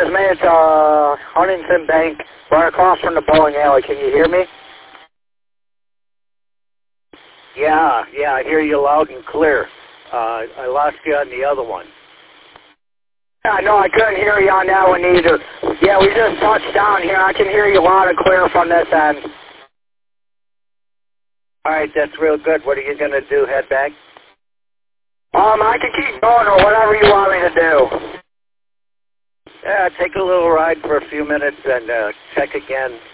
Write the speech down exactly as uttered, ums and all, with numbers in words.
just made it to uh, Huntington Bank, right across from the bowling alley. Can you hear me? Yeah, yeah, I hear you loud and clear. Uh, I lost you on the other one. Yeah, no, I couldn't hear you on that one either. Yeah, we just touched down here. I can hear you loud and clear from this end. All right, that's real good. What are you going to do, head back? Um, I can keep going or whatever you want me to do. Yeah, take a little ride for a few minutes and uh, check again.